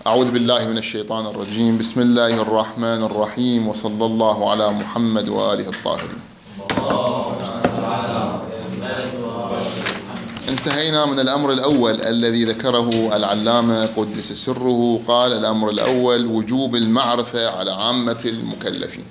أعوذ بالله من الشيطان الرجيم. بسم الله الرحمن الرحيم، وصلى الله على محمد وآله الطاهرين. انتهينا من الأمر الأول الذي ذكره العلامة قدس سره. قال الأمر الأول وجوب المعرفة على عامة المكلفين،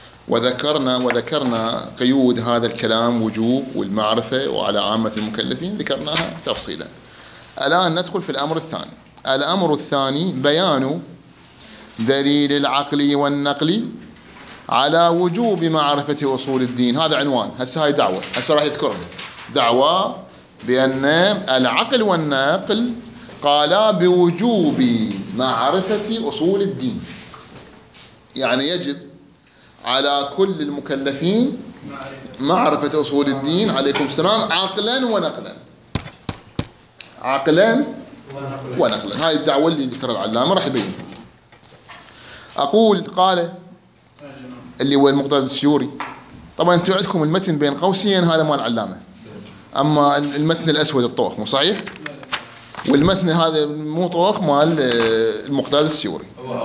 وذكرنا قيود هذا الكلام، وجوب والمعرفة وعلى عامة المكلفين، ذكرناها تفصيلا. الآن ندخل في الأمر الثاني. الأمر الثاني بيان دليل العقل والنقل على وجوب معرفة أصول الدين. هذا عنوان، هسه هاي دعوة، هسه راح يذكرها دعوة بأن العقل والنقل قالا بوجوب معرفة أصول الدين، يعني يجب على كل المكلفين معرفة أصول الدين، عليكم السلام، عقلا ونقلا. عقلا ونقلا، هاي الدعوة اللي ذكر العلامة راح يبين. أقول قال اللي هو المقداد السيوري. طبعا انتم عندكم المتن بين قوسين هذا مال العلامة، أما المتن الأسود الطوخ، مو صحيح؟ والمتن هذا مو طوخ مال المقداد السيوري،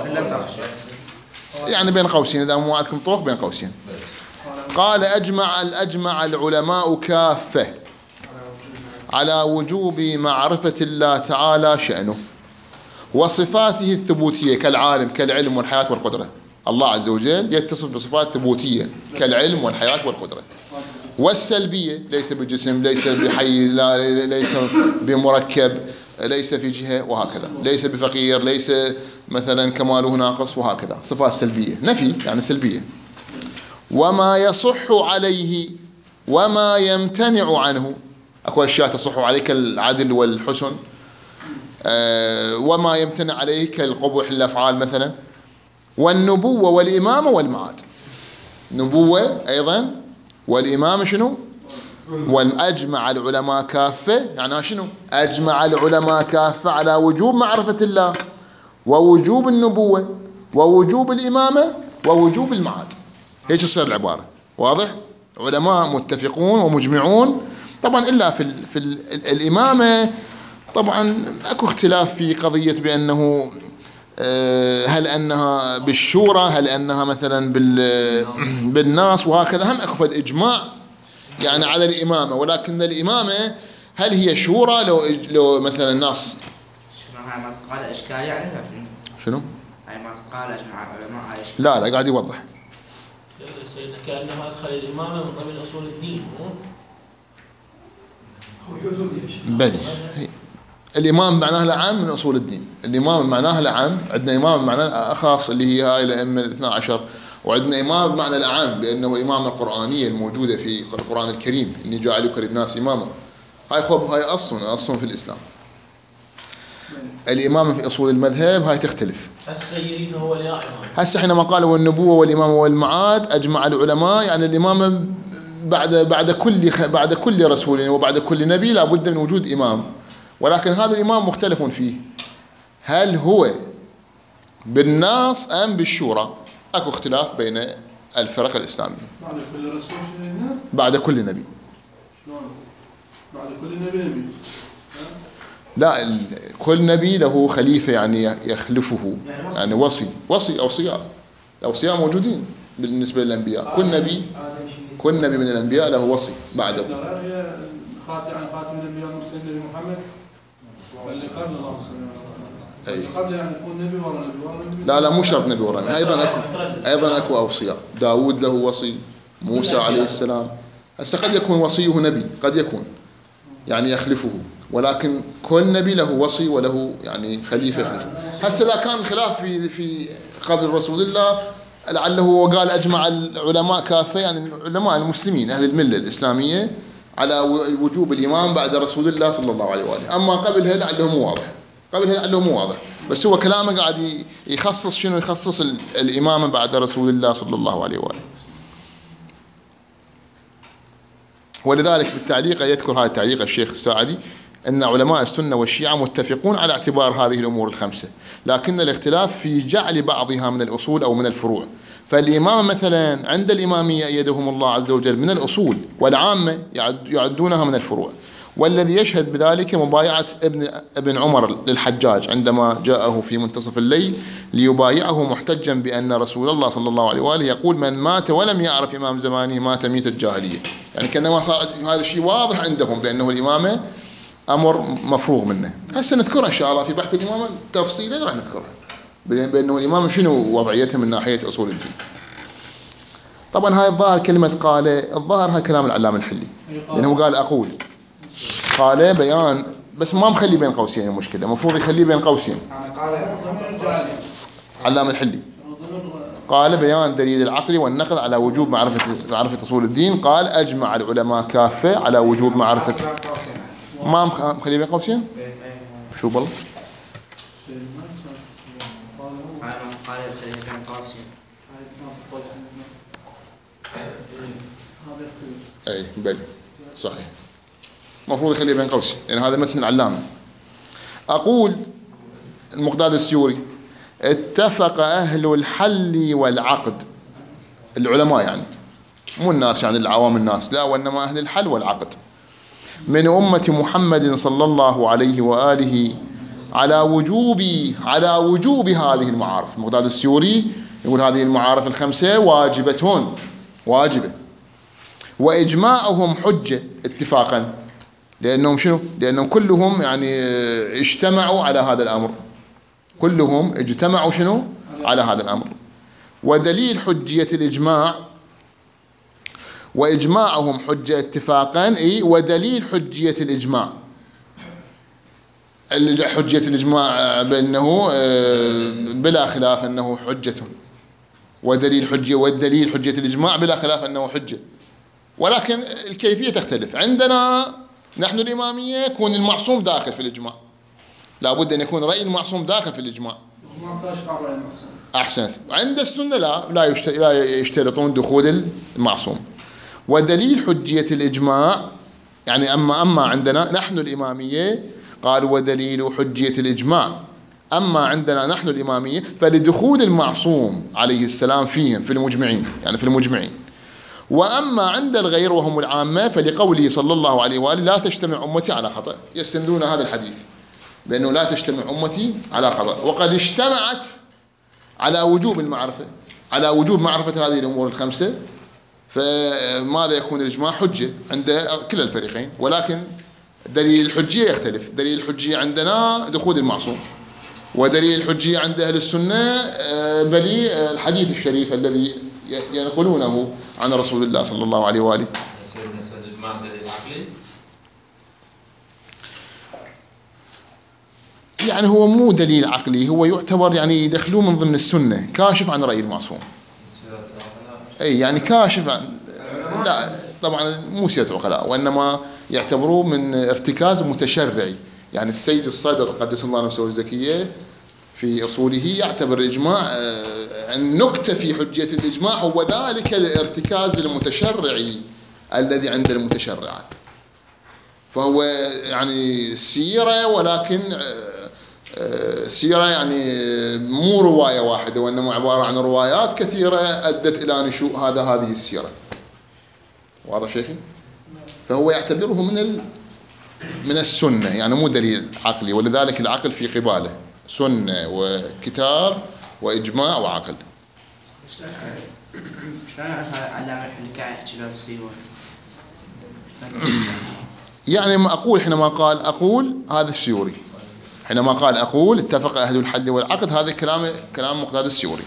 يعني بين قوسين، إذا مو عندكم طوخ بين قوسين. قال أجمع العلماء كافة على وجوب معرفة الله تعالى شأنه وصفاته الثبوتية كالعالم، كالعلم والحياة والقدرة. الله عز وجل يتصف بصفات ثبوتية كالعلم والحياة والقدرة، والسلبية ليس بجسم، ليس بحي، ليس بمركب، ليس في جهة، وهكذا، ليس بفقير، ليس مثلا كماله ناقص، وهكذا، صفات سلبية، نفي يعني سلبية. وما يصح عليه وما يمتنع عنه، أكو أشياء تصح عليه كالعدل والحسن، وما يمتنع عليه كالقبح الأفعال مثلا، والنبوة والإمامة والمعاد. نبوة أيضا والإمامة شنو؟ وأجمع العلماء كافة، يعني شنو؟ أجمع العلماء كافة على وجوب معرفة الله ووجوب النبوة ووجوب الإمامة ووجوب المعاد. هيك تصير العبارة، واضح؟ علماء متفقون ومجمعون. طبعا إلا في الإمامة طبعا أكو اختلاف في قضية بأنه هل أنها بالشورى، هل أنها مثلا بالناس، وهكذا. هم أكو فد إجماع يعني على الإمامة، ولكن الإمامة هل هي شورى لو مثلا الناس هاي ما تقال إشكال يعني؟ شنو؟ هاي ما تقال أجمع العلماء هاي إشكال؟ لا قاعد يوضح. سيدنا كأنما أدخل الإمامة من قبل أصول الدين. بلي الإمام معناه العام من أصول الدين. الإمام معناه العام، عندنا إمام معناه خاص اللي هي هاي الأئمة الاثنا عشر، وعندنا إمام بمعنى العام بأنه إمامة القرآنية الموجودة في القرآن الكريم، إني جاعلك للناس إماما. هاي أصل في الإسلام. الإمامة في أصول المذهب هاي تختلف. السيرين هو الإمام. هسه حينما قالوا والنبوة والإمامة والمعاد أجمع العلماء، يعني الإمامة بعد كل رسول وبعد كل نبي لا بد من وجود إمام، ولكن هذا الإمام مختلف فيه، هل هو بالناس أم بالشورى؟ أكو اختلاف بين الفرق الإسلامية. بعد كل رسول بعد كل نبي. شلون؟ بعد كل نبي لا، كل نبي له خليفة يعني يخلفه، يعني أوصياء موجودين بالنسبة للأنبياء. كل نبي من الأنبياء له وصي بعده. خاتم الأنبياء المرسلين نبي محمد واللي قبل الله صلى الله عليه وسلم. قبل يعني يكون نبي ورا نبي. لا مو شرط نبي ورا نبي. أيضا أكو أوصياء. داود له وصي، موسى عليه السلام. هسه قد يكون وصيه نبي، قد يكون يعني يخلفه، ولكن كل نبي له وصي وله يعني خليفة يخلفه. هسه إذا كان خلاف في قبل رسول الله، لعله قال أجمع العلماء كافة، يعني العلماء المسلمين أهل الملة الإسلامية على وجوب الإمام بعد رسول الله صلى الله عليه وآله. أما قبلها لعله مو واضح، بس هو كلامه قاعد يخصص شنو؟ يخصص الإمامة بعد رسول الله صلى الله عليه وآله. ولذلك بالتعليق يذكر هذا التعليق الشيخ الساعدي أن علماء السنة والشيعة متفقون على اعتبار هذه الأمور الخمسة، لكن الاختلاف في جعل بعضها من الأصول أو من الفروع. فالإمام مثلا عند الإمامية أيدهم الله عز وجل من الأصول، والعامة يعدونها من الفروع. والذي يشهد بذلك مبايعة ابن عمر للحجاج عندما جاءه في منتصف الليل ليبايعه محتجا بأن رسول الله صلى الله عليه وآله يقول من مات ولم يعرف إمام زمانه مات ميت الجاهلية. يعني كأنما صار هذا الشيء واضح عندهم بأنه الإمامة أمر مفروغ منه. هسه نذكرها إن شاء الله في بحث الإمامة تفصيلا، راح نذكرها بأنه الإمامة شنو وضعيتها من ناحية أصول الدين. طبعا هاي الظاهر كلمة قال، الظاهر هاي كلام العلامة الحلي، لأنه قال أقول، قال بيان بس ما مخلي بين قوسين، المشكلة المفروض يخليه بين قوسين. علامة الحلي قال بيان دليل العقل والنقل على وجوب معرفة أصول الدين. قال أجمع العلماء كافة على وجوب معرفة. ما مخلي بين قوسين؟ شو بالله؟ قال بين قوسين. أي بل صحيح، المفروض يخليه بين قوسين، لأن يعني هذا متن العلامة. أقول المقداد السيوري اتفق أهل الحل والعقد، العلماء يعني مو الناس يعني العوام الناس، لا وإنما أهل الحل والعقد من أمة محمد صلى الله عليه وآله على وجوب هذه المعارف. المقداد السيوري يقول هذه المعارف الخمسة واجبة، وإجماعهم حجة اتفاقا، لأنهم شنو؟ لأنهم كلهم يعني اجتمعوا على هذا الأمر، كلهم اجتمعوا شنو؟ على هذا الأمر. ودليل حجية الإجماع، وإجماعهم حجة اتفاقا، ودليل حجية الإجماع، حجية الإجماع بأنه بلا خلاف أنه حجة، والدليل حجية الإجماع بلا خلاف أنه حجة، ولكن الكيفية تختلف. عندنا نحن الإمامية يكون المعصوم داخل في الإجماع، لابد أن يكون رأي المعصوم داخل في الإجماع. أحسنت. عند السنة لا يشترطون دخول المعصوم. ودليل حجية الإجماع يعني أما عندنا نحن الإمامية قال ودليل حجية الإجماع، أما عندنا نحن الإمامية فلدخول المعصوم عليه السلام فيهم في المجمعين، يعني في المجمعين. وأما عند الغير وهم العامة فلقوله صلى الله عليه وآله لا تجتمع أمتي على خطأ، يستندون هذا الحديث بأنه لا تجتمع أمتي على خطأ، وقد اجتمعت على وجوب المعرفة، على وجوب معرفة هذه الأمور الخمسة. فماذا يكون الإجماع حجة عند كلا الفريقين، ولكن دليل الحجية يختلف. دليل الحجية عندنا دخول المعصوم، ودليل الحجية عند أهل السنة بلي الحديث الشريف الذي ينقلونه عن رسول الله صلى الله عليه وآله. الإجماع دليل عقلي؟ يعني هو مو دليل عقلي، هو يعتبر يعني يدخلوه من ضمن السنة، كاشف عن رأي المعصوم. أي يعني كاشف عن، لا طبعا مو سيرة العقلاء، وإنما يعتبروه من ارتكاز متشرعي. يعني السيد الصدر قدس الله نفسه الزكية في أصوله يعتبر الإجماع النكتة في حجية الإجماع هو ذلك الارتكاز المتشرعي الذي عند المتشرعات. فهو يعني سيرة، ولكن سيرة يعني مو رواية واحدة، وإنما عبارة عن روايات كثيرة أدت إلى نشوء هذه السيرة. واضح شيخي؟ فهو يعتبره من السنة، يعني مو دليل عقلي، ولذلك العقل في قباله سنة وكتاب وإجماع وعقل. شلون نعرف علامة اللي قاعد يحكي له السيوة؟ يعني ما أقول حينما قال أقول هذا السيوري، حينما قال أقول اتفق أهل الحل والعقد، هذا كلام مقداد السيوري.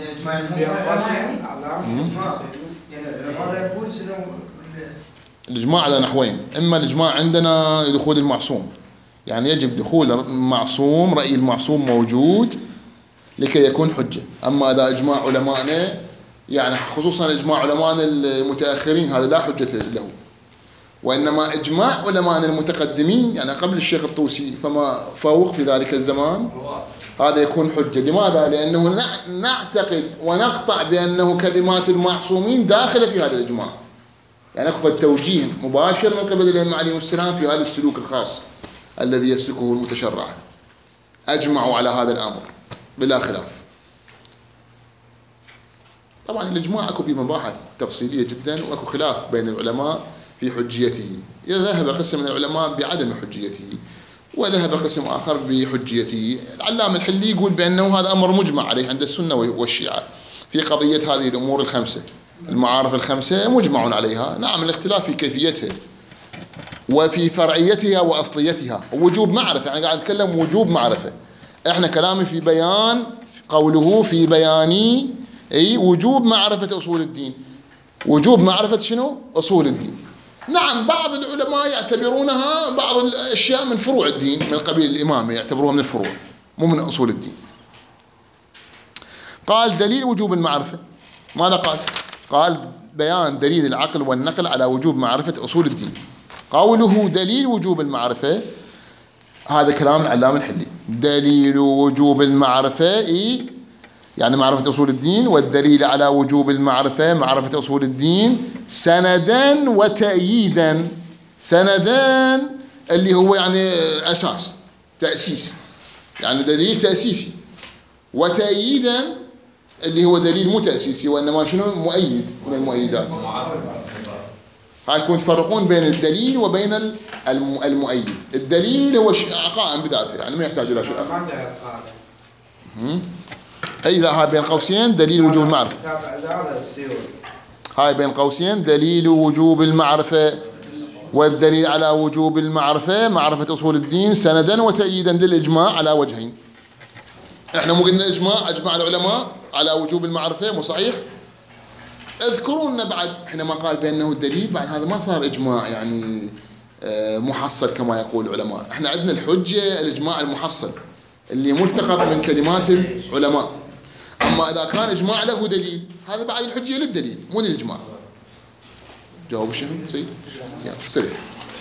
الإجماع على نحوين، إما الإجماع عندنا دخول المعصوم، يعني يجب دخول المعصوم، رأي المعصوم موجود لكي يكون حجة. أما إذا إجماع علمائنا، يعني خصوصا إجماع علمائنا المتأخرين، هذا لا حجة له، وإنما إجماع علمائنا المتقدمين يعني قبل الشيخ الطوسي فما فوق في ذلك الزمان، هذا يكون حجة. لماذا؟ لأنه نعتقد ونقطع بأنه كلمات المعصومين داخلة في هذا الإجماع، يعني أكفى التوجيه مباشر من قبل الأئمة عليهم السلام في هذا السلوك الخاص الذي يسلكه المتشرع. أجمعوا على هذا الأمر بلا خلاف. طبعا الإجماع أكو به مباحث تفصيلية جدا، وأكو خلاف بين العلماء في حجيته. ذهب قسم من العلماء بعدم حجيته وذهب قسم آخر بحجيته. العلامة الحلي يقول بأنه هذا أمر مجمع عليه عند السنة والشيعة في قضية هذه الأمور الخمسة، المعارف الخمسة مجمع عليها. نعم الاختلاف في كيفيتها وفي فرعيتها وأصليتها ووجوب معرفة. يعني قاعد أتكلم وجوب معرفة، إحنا كلامي في بيان قوله في بيان أي وجوب معرفة أصول الدين. وجوب معرفة شنو؟ أصول الدين. نعم بعض العلماء يعتبرونها بعض الأشياء من فروع الدين، من قبيل الإمامة يعتبروها من الفروع مو من أصول الدين. قال دليل وجوب المعرفة ماذا قال؟ قال بيان دليل العقل والنقل على وجوب معرفة أصول الدين. قوله دليل وجوب المعرفة هذا كلام العلامة الحلي. دليل وجوب المعرفة يعني معرفة أصول الدين، والدليل على وجوب المعرفة معرفة أصول الدين سندا وتأييدا. سندا اللي هو يعني أساس تأسيس، يعني دليل تأسيسي، وتأييدا اللي هو دليل مو تأسيسي وإنما شنو مؤيد من المؤيدات. هاي يكون تفرقون بين الدليل وبين المؤيد. الدليل هو قائم بذاته يعني ما يحتاج إلى شيء آخر. أي لا هاي بين قوسين دليل وجوب المعرفة. هاي بين قوسين دليل وجوب المعرفة، والدليل على وجوب المعرفة معرفة أصول الدين سندا وتأييدا للإجماع على وجهين. إحنا مو قلنا أجمع العلماء على وجوب المعرفة مو صحيح؟ اذكرونا بعد إحنا ما قال بأنه الدليل بعد هذا ما صار إجماع يعني محصل كما يقول العلماء. إحنا عندنا الحجة الإجماع المحصل اللي ملتقط من كلمات العلماء. أما إذا كان إجماع له دليل هذا بعد الحجة للدليل مو للإجماع. جاوب شنو؟ سيد يعني سريع.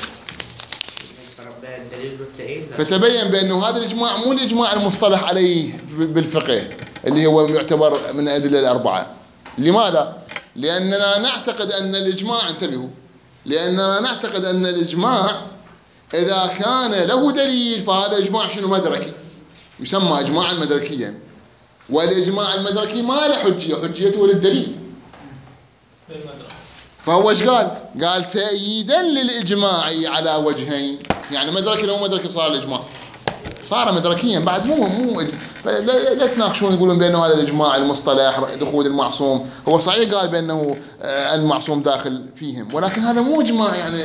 فتبين بأنه هذا الإجماع مو الإجماع المصطلح عليه بالفقه اللي هو يعتبر من الأدلة الأربعة. لماذا؟ لأننا نعتقد أن الإجماع انتبهوا لأننا نعتقد أن الإجماع إذا كان له دليل فهذا إجماع شنو مدركي يسمى إجماعا مدركيا، والإجماع المدركي ما له حجيته للدليل. فهو ايش قال؟ قال تأييدا للإجماع على وجهين، يعني مدركي لو مدركي صار الإجماع صار مدركيا بعد مو لا تناقشون يقولون بأنه هذا الإجماع المصطلح دخول المعصوم. هو صحيح قال بأنه المعصوم داخل فيهم، ولكن هذا مو إجماع يعني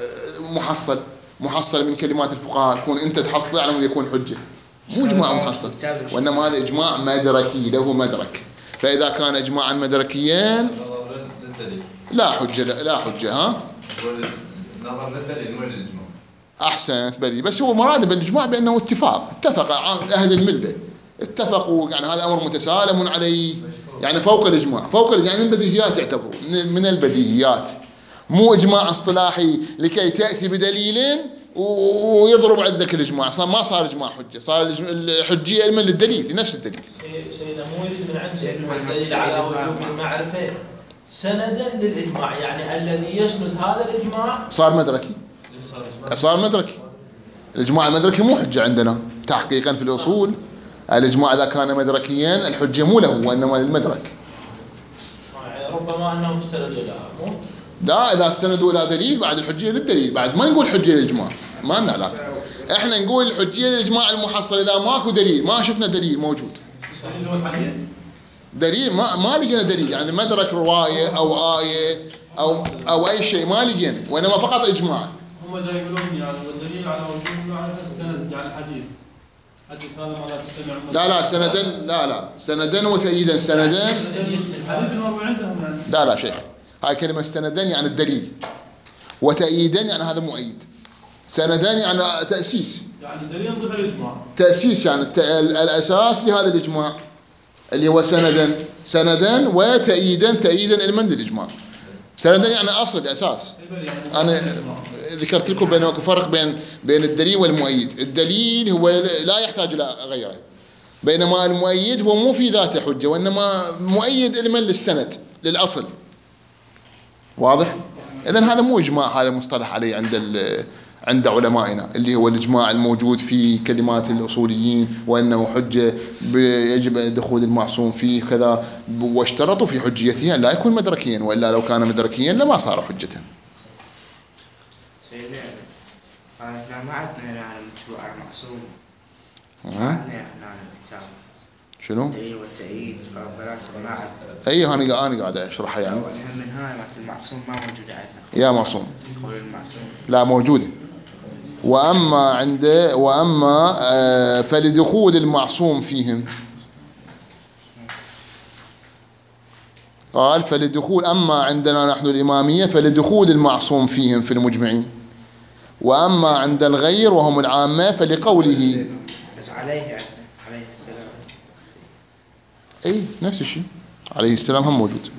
محصل من كلمات الفقهاء تكون أنت تحصل على يكون حجة، مو إجماع محصل، وإنما هذا إجماع مدركي له مدرك. فإذا كان إجماعا مدركيا لا حجة ها؟ نظر للدليل مو للإجماع. أحسنت بدي، بس هو مراد بالإجماع بأنه اتفق أهل الملة اتفقوا، يعني هذا أمر متسالم عليه، يعني فوق الإجماع يعني من البديهيات يعتبروا من البديهيات، مو إجماع اصطلاحي لكي تأتي بدليل ويضرب عندك الإجماع. ما صار إجماع حجة، صار الحجية علما للدليل لنفس الدليل. سيدنا مو يريد من عنده الدليل على وجوب المعرفة سندا للإجماع، يعني الذي يسند هذا الإجماع صار مدركي. الإجماع المدركي مو حجة عندنا تحقيقا في الأصول. الإجماع إذا كان مدركيا الحجة مو له وإنما للمدرك. ربما أنهم استندوا لها مو؟ لا إذا استندوا إلى دليل بعد الحجية للدليل، بعد ما نقول حجية للإجماع ما لنا علاقة. إحنا نقول الحجية للإجماع المحصل إذا ماكو دليل، ما شفنا دليل موجود. دليل ما لقينا دليل، يعني مدرك رواية أو آية أو أي شيء ما لقينا، وإنما فقط إجماع. هم جاي يقولون يعني والدليل على وجوب المعرفة السند يعني حديث هذا ما لا تستمع. لا سندا وتأييدا سندا. حديث المروي عندهم لا شيخ، هاي كلمة سندا يعني الدليل، وتأييدا يعني هذا مؤيد. سندا يعني تأسيس، يعني دليل ضد الإجماع. تأسيس يعني الأساس لهذا الإجماع اللي هو سندا وتأييدا المن للإجماع. سندا يعني أصل أساس. أنا ذكرت لكم بأنه فرق بين الدليل والمؤيد. الدليل هو لا يحتاج إلى غيره، بينما المؤيد هو مو في ذاته حجة وإنما مؤيد المن للسند للأصل. واضح؟ إذن هذا مو إجماع، هذا مصطلح عليه عند علمائنا اللي هو الإجماع الموجود في كلمات الأصوليين، وأنه حجة يجب دخول المعصوم فيه كذا، واشترطوا في حجيته أن لا يكون مدركيا، وإلا لو كان مدركيا لما صار حجة. احنا ما عندنا هنا متبوع معصوم. ما عندنا هنا الكتاب. شنو؟ الدليل والتأييد فبلازم ما عندنا. اي انا قاعد اشرحها يعني. من هاي مالت المعصوم ما موجودة عندنا. يا معصوم. قول المعصوم. لا موجودة. وأما فلدخول المعصوم فيهم. قال فلدخول، أما عندنا نحن الإمامية فلدخول المعصوم فيهم في المجمعين، وأما عند الغير وهم العامة فلقوله. بس عليه السلام. أي نفس الشيء، عليه السلام هم موجود.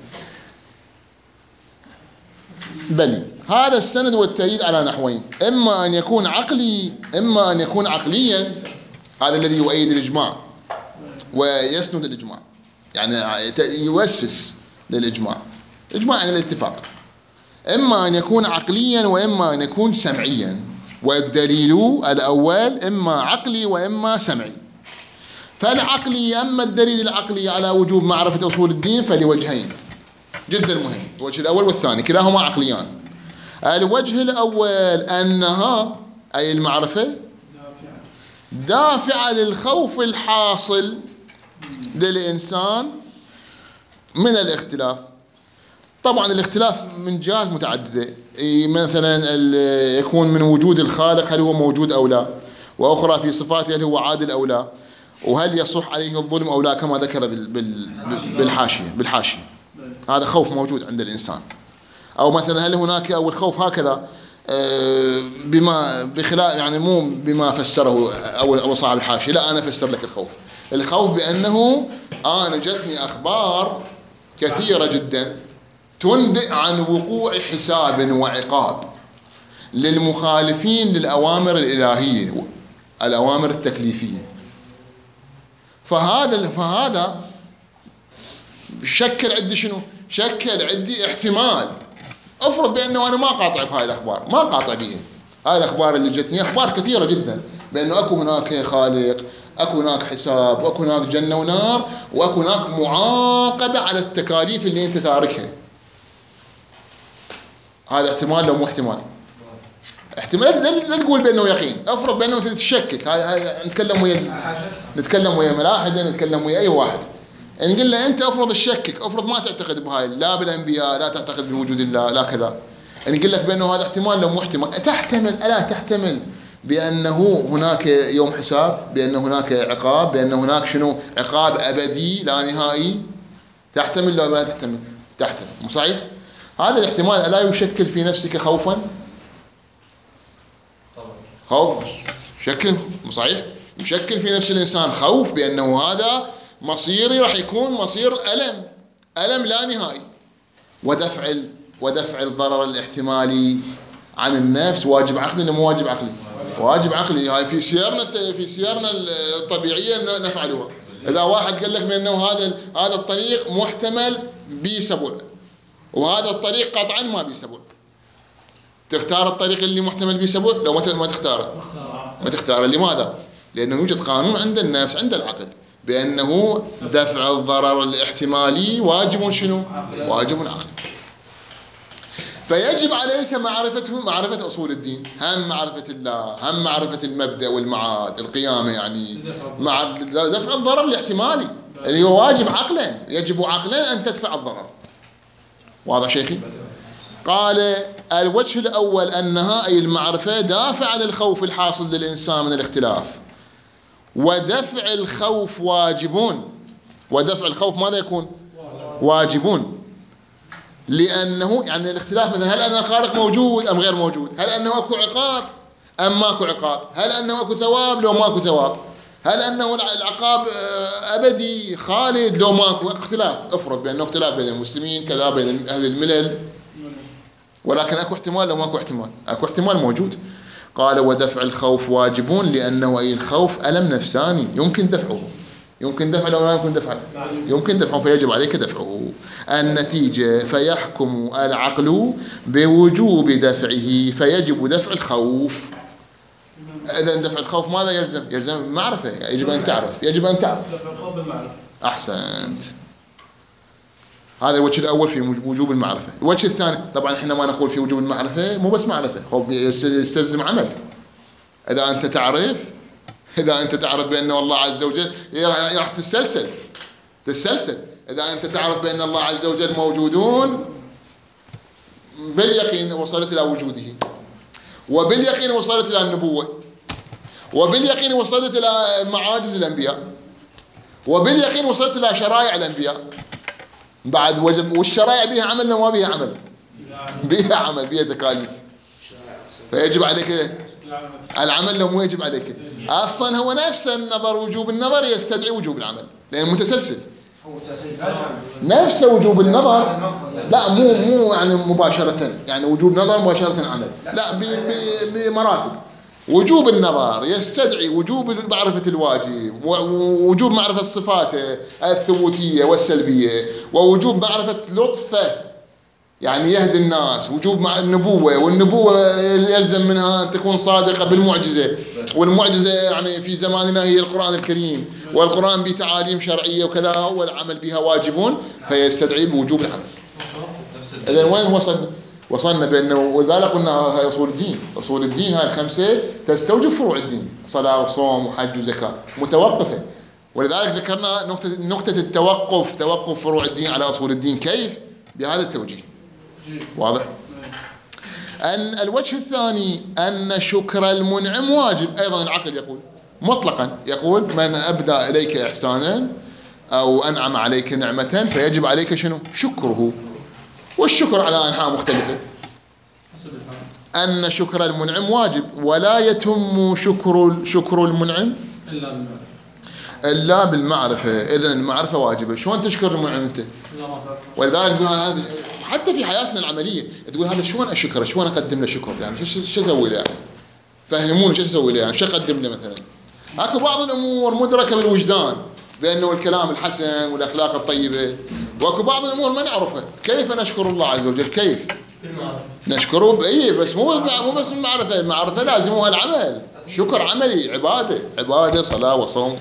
بلي هذا السند والتأييد على نحوين، إما أن يكون عقلي إما أن يكون عقليا، هذا الذي يؤيد الإجماع ويسند الإجماع، يعني يؤسس للإجماع. إجماع يعني الاتفاق. إما أن يكون عقليا وإما أن يكون سمعيا، والدليل الأول إما عقلي وإما سمعي. فالعقلي، أما الدليل العقلي على وجوب معرفة أصول الدين فلوجهين جدا مهم، الوجه الأول والثاني كلاهما عقليان. الوجه الأول أنها أي المعرفة دافعة للخوف الحاصل للإنسان من الاختلاف. طبعا الاختلاف من جهات متعددة، مثلا يكون من وجود الخالق هل هو موجود أو لا، وأخرى في صفاته هل هو عادل أو لا، وهل يصح عليه الظلم أو لا كما ذكر بالحاشية. هذا خوف موجود عند الإنسان. أو مثلا هل هناك، أو الخوف هكذا بما بخلاف، يعني مو بما فسره أو صاحب الحاشية، لا أنا أفسر لك الخوف بأنه أنا جتني أخبار كثيرة جدا تنبئ عن وقوع حساب وعقاب للمخالفين للأوامر الإلهية، الأوامر التكليفية. فهذا شكل عندي شنو؟ شكل عندي احتمال. افرض بأنه أنا ما قاطع بهاي الأخبار، ما قاطع بها. هاي الأخبار اللي جتني أخبار كثيرة جدا بأنه أكو هناك خالق، أكو هناك حساب، وأكو هناك جنة ونار، وأكو هناك معاقبة على التكاليف اللي أنت تاركها. هذا احتمال لو مو احتمال؟ احتمال. لا تقول بأنه يقين. افرض بأنه تشكك. هاي نتكلم ويا ملاحدة، نتكلم ويا أي واحد، نقول له أنت افرض تشكك، افرض ما تعتقد بهاي، لا بالأنبياء، لا تعتقد بوجود الله، لا كذا، نقول لك بأنه هذا احتمال لو مو احتمال. ألا تحتمل بأنه هناك يوم حساب، بأن هناك عقاب، بأن هناك شنو؟ عقاب أبدي لا نهائي. تحتمل لو ما تحتمل؟ تحتمل. مو صحيح؟ هذا الاحتمال ألا يشكل في نفسك خوفا؟ خوف شكل. مو صحيح؟ يشكل في نفس الإنسان خوف بأنه هذا مصيري راح يكون مصير ألم لا نهائي. ودفع الضرر الاحتمالي عن النفس واجب عقلي ولا مو واجب عقلي؟ واجب عقلي. هاي في سيارنا الطبيعية نفعلها. إذا واحد قال لك بأنه هذا الطريق محتمل بسبع، وهذا الطريق قطعا ما بسبع، تختار الطريق اللي محتمل بسبع لو ما تختاره؟ ما تختاره. لماذا؟ لأنه يوجد قانون عند النفس، عند العقل، بأنه دفع الضرر الاحتمالي واجب شنو؟ واجب عقلي. فيجب عليك معرفة أصول الدين، هم معرفة الله، هم معرفة المبدأ والمعاد، القيامة، يعني مع دفع الضرر الاحتمالي اللي هو واجب عقلا. يجب عقلا أن تدفع الضرر. واضح شيخي؟ قال الوجه الأول أنها أي المعرفة دافع للخوف الحاصل للإنسان من الاختلاف، ودفع الخوف واجبون. ودفع الخوف ماذا يكون؟ واجبون. لأنه يعني الاختلاف مثلا هل أن الخالق موجود أم غير موجود؟ هل أنه أكو عقاب أم ماكو عقاب؟ هل أنه أكو ثواب لو ماكو ثواب؟ هل أنه العقاب أبدي خالد لو ماكو اختلاف؟ افرض بأنه اختلاف بين المسلمين كذا، بين أهل الملل، ولكن أكو احتمال لو ماكو احتمال؟ أكو احتمال موجود. قال ودفع الخوف واجبون لأنه أي الخوف ألم نفساني يمكن دفعه. يمكن دفعه لو لا يمكن دفعه؟ يمكن دفعه، فيجب عليك دفعه. النتيجة فيحكم العقل بوجوب دفعه فيجب دفع الخوف. إذا دفع الخوف ماذا يلزم؟ يلزم معرفة. يجب أن تعرف. يجب أن تعرف. دفع الخوف بالمعرفة. أحسنت. هذا الوجه الأول في وجوب المعرفة. الوجه الثاني طبعا إحنا ما نقول في وجوب المعرفة مو بس معرفة، يستلزم عمل. إذا أنت تعرف بأن الله عز وجل راح تستسلسل. إذا أنت تعرف بأن الله عز وجل موجودون باليقين وصلت إلى وجوده، وباليقين وصلت إلى النبوة، وباليقين وصلت إلى معاجز الأنبياء، وباليقين وصلت إلى شرائع الأنبياء. بعد والشرائع بها عمل وما بها عمل؟ بها عمل، بها تكاليف. فيجب عليك العمل لو مو يجب عليك. أصلا هو نفس النظر، وجوب النظر يستدعي وجوب العمل لأنه متسلسل. نفس وجوب النظر، لا مو يعني مباشرة، يعني وجوب نظر مباشرة عمل، لا بمراتب. وجوب النظر يستدعي وجوب معرفة الواجب، ووجوب معرفة الصفات الثبوتية والسلبية، ووجوب معرفة لطفه يعني يهدي الناس، وجوب مع النبوة، والنبوة يلزم منها أن تكون صادقة بالمعجزة، والمعجزة يعني في زماننا هي القرآن الكريم، والقرآن بتعاليم شرعية وكذا، والعمل بها واجبون، فيستدعي بوجوب العمل. إذن وين وصلنا بأنه، ولذلك قلنا هاي أصول الدين هاي الخمسة تستوجب فروع الدين، صلاة وصوم وحج وزكاة متوقفة. ولذلك ذكرنا نقطة التوقف، توقف فروع الدين على أصول الدين كيف؟ بهذا التوجيه. واضح؟ أن الوجه الثاني أن شكر المنعم واجب. أيضا العقل يقول مطلقا، يقول من أبدى إليك إحسانا أو أنعم عليك نعمة فيجب عليك شنو؟ شكره. والشكر على أنحاء مختلفة. أن شكر المنعم واجب، ولا يتم شكر المنعم إلا بالمعرفة. إذن المعرفة واجبة. شلون تشكر المنعم أنت؟ ولذلك تقول هذا حتى في حياتنا العملية، تقول هذا شلون أشكره، شلون أقدم له شكر، يعني شو أسوي له يعني؟ فهموني شو أسوي له يعني، شو أقدم له مثلا؟ أكو بعض الأمور مدركة بالوجدان بأنه الكلام الحسن والأخلاق الطيبة، وأكو بعض الأمور ما نعرفها. كيف نشكر الله عز وجل؟ كيف نشكره؟ بأي بس مو بس المعرفة. المعرفة لازمها العمل، شكر عملي، عبادة صلاة وصوم.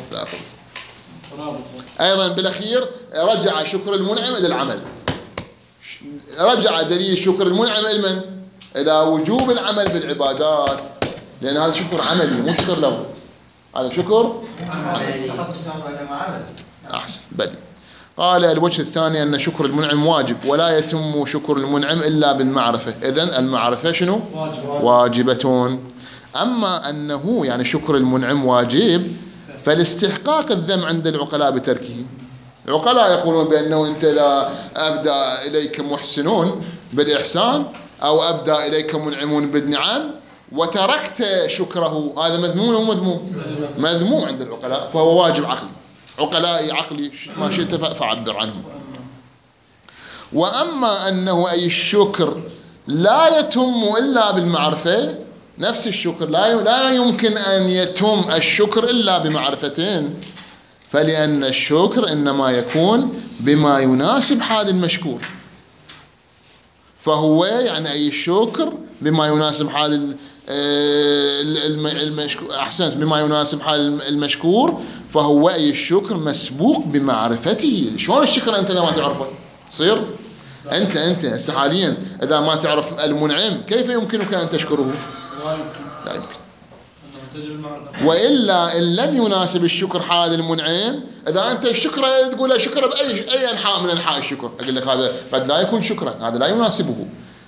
أيضا بالأخير رجع شكر المنعم إلى العمل. رجع دليل شكر المنعم إلى إلى وجوب العمل بالعبادات، لأن هذا شكر عملي مو شكر لفظي، هذا شكر عملي. أحسن بلي. قال الوجه الثاني أن شكر المنعم واجب، ولا يتم شكر المنعم إلا بالمعرفة. إذن المعرفة شنو؟ واجبة. أما أنه يعني شكر المنعم واجب، فالاستحقاق الذم عند العقلاء بتركه. العقلاء يقولون بأنه أنت إذا أبدى إليك محسنون بالإحسان أو أبدى إليك منعمون بالنعم وتركت شكره، هذا مذموم أو مذموم؟ مذموم عند العقلاء، فهو واجب عقلي. عقلائي عقلي ما شئت فعبر عنه. وأما أنه أي الشكر لا يتم إلا بالمعرفة، نفس الشكر لا يمكن أن يتم الشكر إلا بمعرفتين، فلأن الشكر إنما يكون بما يناسب حال المشكور. فهو يعني أي الشكر بما يناسب حال المشكور، أحسنت، بما يناسب حال المشكور، فهو أي الشكر مسبوق بمعرفته. شلون الشكر أنت إذا ما تعرفه؟ صير أنت حاليا إذا ما تعرف المنعم كيف يمكنك أن تشكره؟ لا يمكن. وإلا إن لم يناسب الشكر حال المنعم، إذا أنت الشكر تقول شكر بأي أنحاء من أنحاء الشكر، أقول لك هذا قد لا يكون شكرا، هذا لا يناسبه.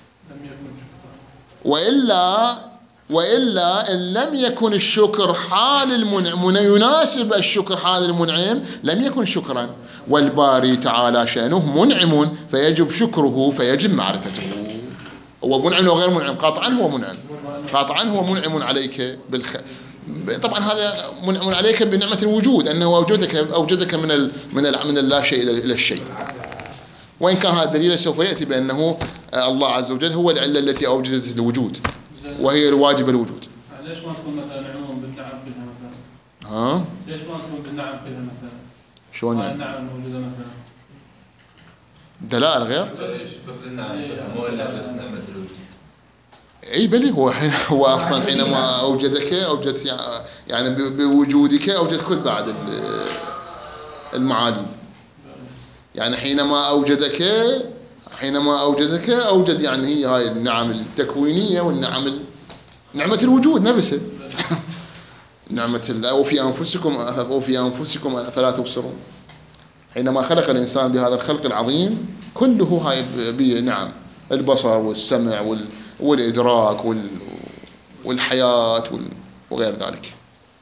وإلا إن لم يكن الشكر حال المنعم يناسب الشكر حال المنعم لم يكن شكرا. والباري تعالى شأنه منعم فيجب شكره، فيجب معرفته. هو منعم وغير منعم، قاطعا هو منعم، قاطعا هو منعم عليك طبعا هذا منعم عليك بنعمة الوجود، أنه أوجدك من اللا شيء إلى الشيء. وإن كان هذا الدليل سوف يأتي بأنه الله عز وجل هو العلة التي أوجدت الوجود، وهي الواجب الوجود. ليش ما تكون مثلا عموم بالنعم كلها مثلا؟ ليش ما تكون بالنعم كلها مثلا؟ شلون يعني؟ النعم موجودة مثلا. دلائل غير؟ شكر للنعم مو إلا بس نعمة الوجود. اي بلي هو اصلا حينما اوجدت يعني بوجودك اوجد كل بعد المعالي. يعني حينما أوجدك أوجد يعني هي هاي النعم التكوينية والنعم نعمة الوجود نفسها. نعمة وفي أنفسكم أفلا تبصرون. حينما خلق الإنسان بهذا الخلق العظيم كله هاي بنعم، البصر والسمع والإدراك والحياة وغير ذلك.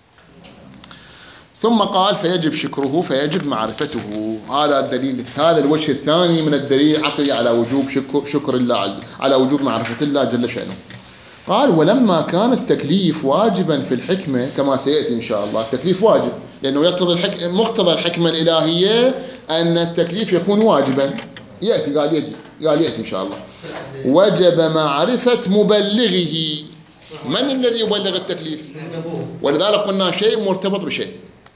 ثم قال فيجب شكره فيجب معرفته. هذا الدليل، هذا الوجه الثاني من الدليل العقلي على وجوب شكر الله على وجوب معرفة الله جل شأنه. قال ولما كان التكليف واجبا في الحكمة كما سيأتي إن شاء الله. التكليف واجب لأنه يقتضي مقتضى الحكمة الإلهية أن التكليف يكون واجبا. قال يأتي إن شاء الله. وجب معرفة مبلغه. من الذي يبلغ التكليف؟ ولذلك قلنا شيء مرتبط بشيء.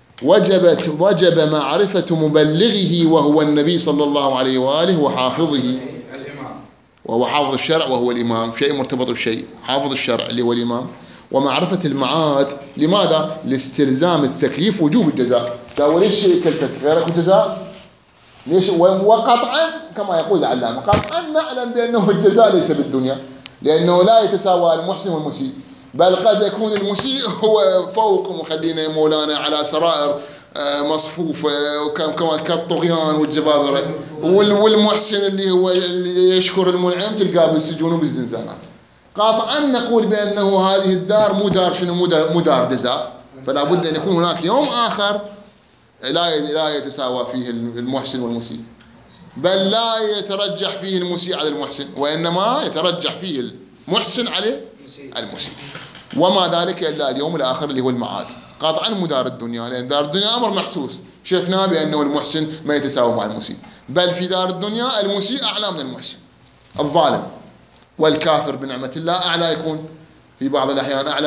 وجب معرفة مبلغه وهو النبي صلى الله عليه وآله وحافظه، وهو حافظ الشرع وهو الإمام. شيء مرتبط بشيء، حافظ الشرع اللي هو الإمام. ومعرفة المعاد. لماذا؟ لاستلزام التكليف وجوب الجزاء. وليش كلفت غيرك الجزاء؟ ليش؟ وقطعا كما يقول العلامة قطعا نعلم بأنه الجزاء ليس بالدنيا، لأنه لا يتساوى المحسن والمسيء، بل قد يكون المسيء هو فوق مخلينا مولانا على سرائر مصفوفة كما كالطغيان والجبابرة، والمحسن اللي هو اللي يشكر المنعم تلقاه بالسجون وبالزنزانات. قاطعا نقول بأنه هذه الدار مو دار جزاء، فلا بد أن يكون هناك يوم آخر لا يتساوى فيه المحسن والمسيء، بل لا يترجح فيه المسيء على المحسن، وإنما يترجح فيه المحسن على المسيء. وما ذلك إلا اليوم الآخر اللي هو المعاد. قاطعا مو دار الدنيا، لأن دار الدنيا أمر محسوس شفنا بأنه المحسن ما يتساوى مع المسيء، بل في دار الدنيا المسيء أعلى من المحسن. الظالم والكافر بنعمة الله أعلى يكون في بعض الأحيان أعلى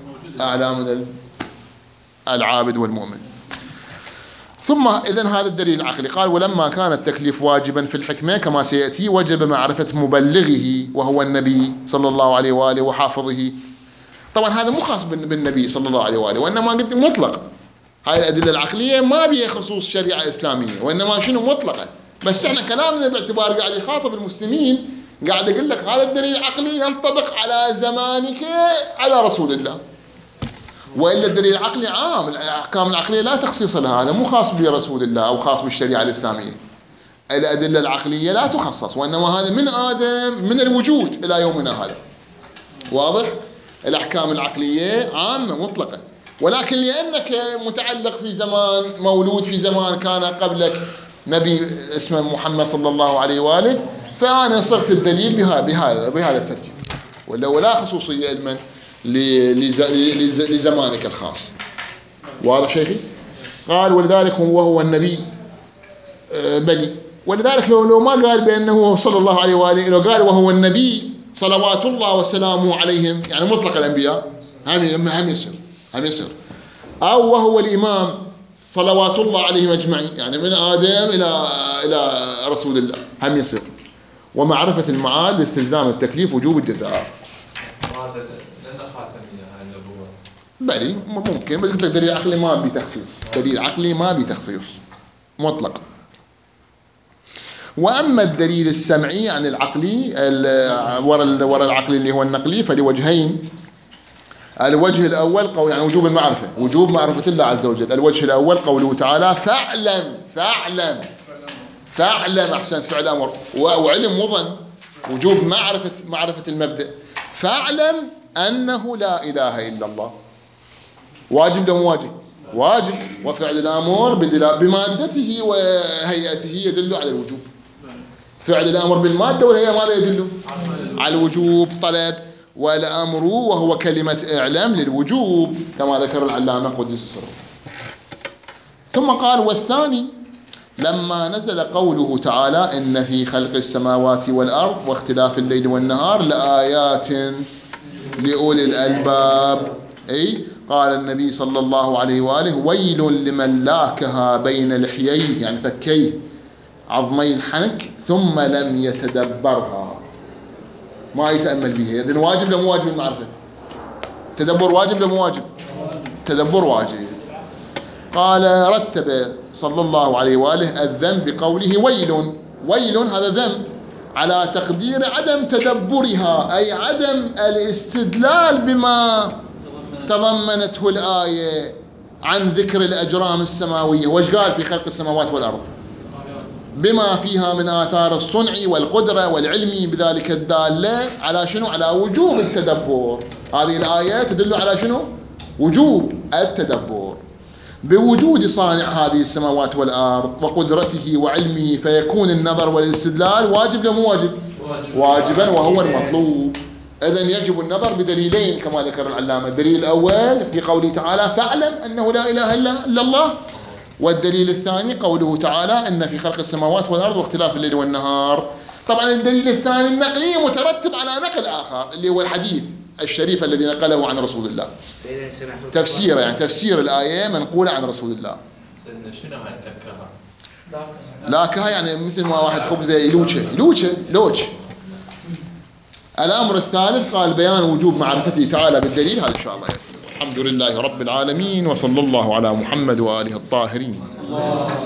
من العابد والمؤمن. ثم إذن هذا الدليل العقلي. قال ولما كان التكليف واجبا في الحكمة كما سيأتي وجب معرفة مبلغه وهو النبي صلى الله عليه وآله وحافظه. طبعا هذا مو خاص بالنبي صلى الله عليه وآله، وإنما قد مطلق. هاي الأدلة العقلية ما بها خصوص شريعة إسلامية، وإنما شنو مطلقة. بس احنا كلامنا باعتبار قاعد يخاطب المسلمين، قاعد أقول لك هذا الدليل العقلي ينطبق على زمانك على رسول الله، وإلا الدليل العقلي عام. الأحكام العقلية لا تخصيص لها، هذا مو خاص برسول الله أو خاص بالشريعة الإسلامية. الأدلة العقلية لا تخصص، وإنما هذا من آدم من الوجود إلى يومنا هذا. واضح؟ الأحكام العقلية عامة مطلقة، ولكن لأنك متعلق في زمان، مولود في زمان كان قبلك نبي اسمه محمد صلى الله عليه وآله، فأنا صرت الدليل بهذا الترتيب، ولا خصوصية لمن لزمانك الخاص. واضح شيخي؟ قال ولذلك وهو النبي بلي. ولذلك لو ما قال بأنه صلى الله عليه وآله، لو قال وهو النبي صلوات الله وسلامه عليهم، يعني مطلق الأنبياء، هم يصير. أو وهو الإمام صلوات الله عليهم أجمعين، يعني من آدم إلى رسول الله، هم يصير. ومعرفة المعاد لاستلزام التكليف وجوب الجزاء. بلي ممكن، بس قلت لك دليل عقلي ما بتخصيص، دليل عقلي ما بتخصيص مطلق. وأما الدليل السمعي يعني العقلي وراء العقلي اللي هو النقلي فلوجهين. الوجه الأول قول يعني وجوب المعرفة، وجوب معرفة الله عز وجل. الوجه الأول قوله تعالى فاعلم أحسنت، فعل أمر وعلم وظن، وجوب معرفة المبدأ. فاعلم أنه لا إله إلا الله. واجب لو واجب؟ واجب. وفعل الأمر بمادته وهيئته يدل على الوجوب. فعل الأمر بالمادة والهيئة ماذا يدل؟ على الوجوب. طلب والأمر وهو كلمة إعلام للوجوب كما ذكر العلامة قدس سره. ثم قال والثاني لما نزل قوله تعالى إن في خلق السماوات والأرض واختلاف الليل والنهار لآيات لأولي الألباب. أي قال النبي صلى الله عليه وآله ويل لمن لاكها بين لحييه يعني فكيه عظمي الحنك ثم لم يتدبرها، ما يتأمل بها. إذن واجب لو مو واجب المعرفة؟ تدبر واجب لو مو واجب؟ تدبر واجب. قال رتب صلى الله عليه وآله الذنب بقوله ويل. ويل هذا ذنب على تقدير عدم تدبرها، أي عدم الاستدلال بما تضمنته الآية عن ذكر الأجرام السماوية. وش قال في خلق السماوات والأرض؟ بما فيها من آثار الصنع والقدرة والعلم بذلك الدالة على شنو؟ على وجوب التدبر. هذه الآية تدل على شنو؟ وجوب التدبر. بوجود صانع هذه السماوات والأرض وقدرته وعلمه فيكون النظر والاستدلال واجب لم واجب؟ واجبا وهو المطلوب. إذن يجب النظر بدليلين كما ذكر العلامة. الدليل الأول في قوله تعالى فاعلم أنه لا إله إلا الله، والدليل الثاني قوله تعالى أن في خلق السماوات والأرض واختلاف الليل والنهار. طبعا الدليل الثاني النقلي مترتب على نقل آخر اللي هو الحديث الشريف الذي نقله عن رسول الله، تفسيره يعني تفسير الآية منقولة عن رسول الله. سيدنا شنو هاي لكها؟ لاكها يعني مثل ما واحد خبزه لوج. الأمر الثالث قال بيان وجوب معرفته تعالى بالدليل. هذا إن شاء الله الحمد لله رب العالمين، وصلى الله على محمد وآله الطاهرين.